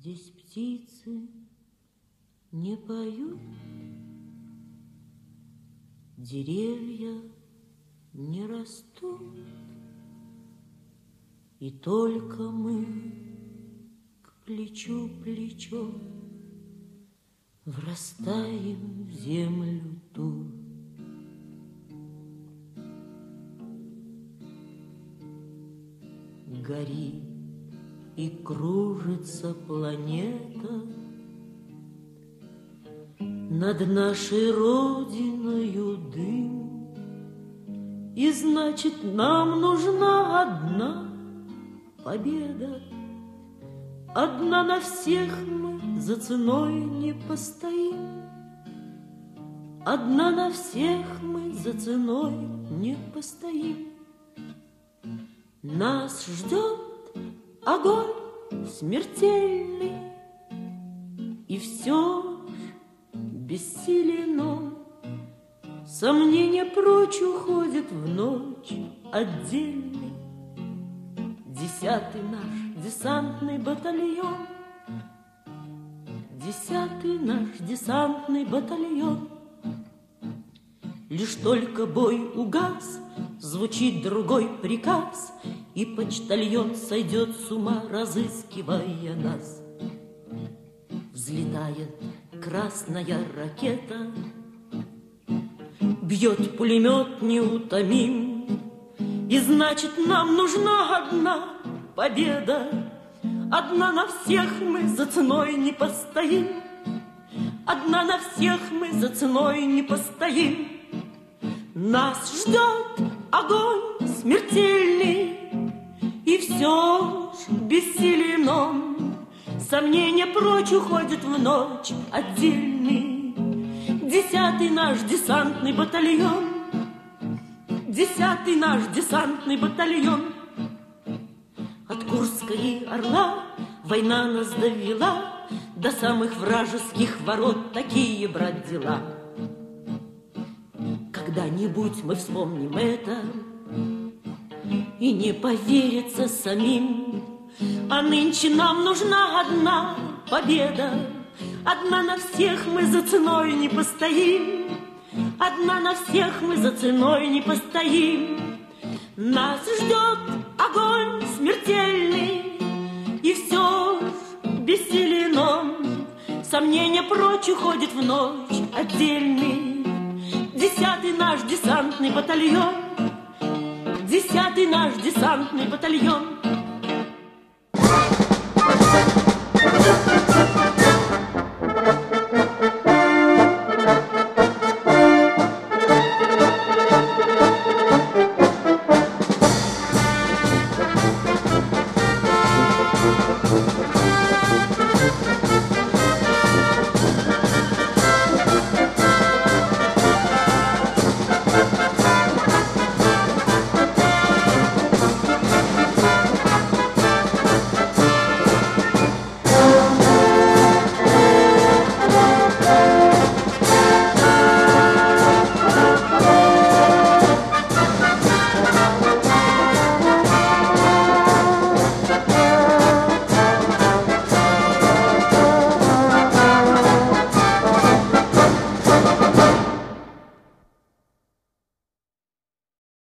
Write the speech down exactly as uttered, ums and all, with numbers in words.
Здесь птицы не поют, деревья не растут, и только мы к плечу плечо врастаем в землю ту. Горит и кружится планета над нашей родиною дым, и значит, нам нужна одна победа. Одна на всех мы за ценой не постоим. Одна на всех мы за ценой не постоим. Нас ждет огонь смертельный, и все ж бессилен он. Сомнения прочь уходят в ночь отдельный. Десятый наш десантный батальон, Десятый наш десантный батальон. Лишь только бой угас, звучит другой приказ, и почтальон сойдет с ума, разыскивая нас. Взлетает красная ракета, бьет пулемет неутомим, и значит, нам нужна одна победа. Одна на всех мы за ценой не постоим. Одна на всех мы за ценой не постоим. Нас ждет огонь смертельный, и все ж бессилен он. Сомнения прочь уходят в ночь отдельный. Десятый наш десантный батальон, Десятый наш десантный батальон. От Курска и Орла война нас довела до самых вражеских ворот. Такие, брат, дела. Когда-нибудь мы вспомним это, и не поверится самим. А нынче нам нужна одна победа. Одна на всех мы за ценой не постоим. Одна на всех мы за ценой не постоим. Нас ждет огонь смертельный, и все ж бессилен он. Сомнения прочь уходят в ночь отдельный. Десятый наш десантный батальон, Десятый наш десантный батальон.